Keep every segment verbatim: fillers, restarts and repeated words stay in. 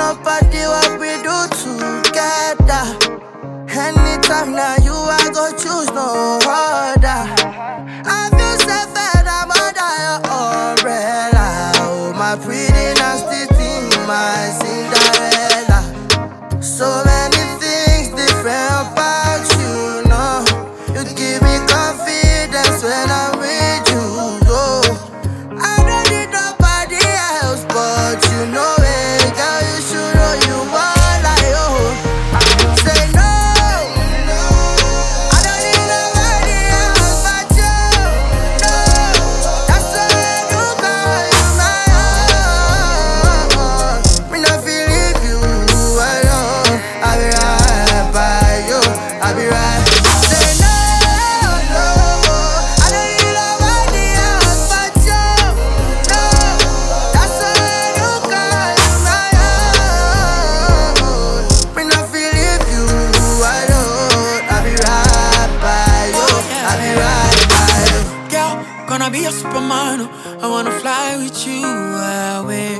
nobody what we do together. Anytime now you I go choose no other. I feel safe and I'm under your umbrella. Oh my pretty nasty thing, my Cinderella. So many things different about you, know. You give me confidence when I'm with you, oh. I don't need nobody else but you know it, girl. You should know you want like oh. Say no, I don't need nobody else but you. No, that's why you call you my own. Me not feel leave you alone. I'll be right by you. I'll be right. Say no, no, I don't need nobody else but you. No, that's why you call you my own. Me not feel leave you alone. I'll be right by you. I'll be right by you. Girl, gonna be a superman. I wanna fly with you away.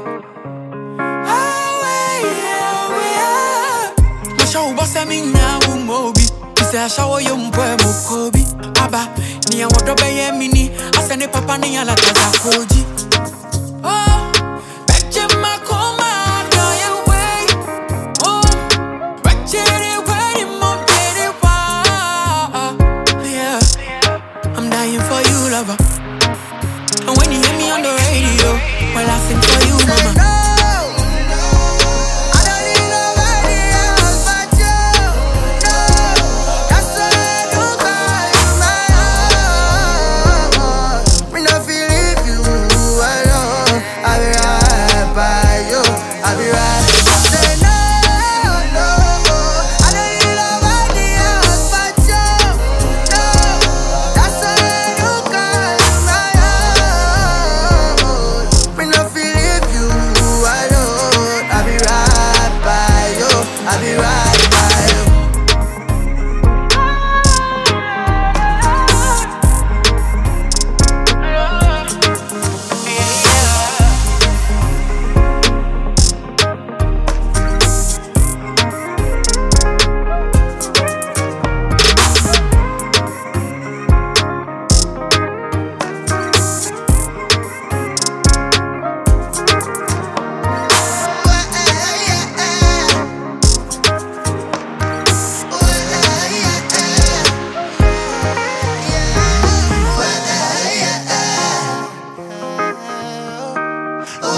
Away, away. My show was a mina mobi. You say I shower you mpoemo kobi. Aba, ni ya wadobe ye mini. Asane papa ni ya la taza koji. Oh, betche makoma do ye way. Oh, betche re way mo pere wa. Yeah, I'm dying for you, lover. And when you hear me on the radio, well, I sing for you, mama. No, I don't need nobody else but you. No, that's why you call you my own. Me not feel leave you alone. I'll be right by you. I'll be right. Say no, no, I don't need nobody else but you. No, that's why you call you my own. Me not feel leave you alone. I'll be right by you. I'll be right by you.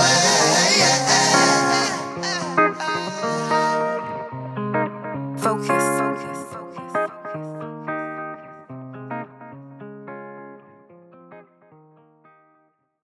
Focus.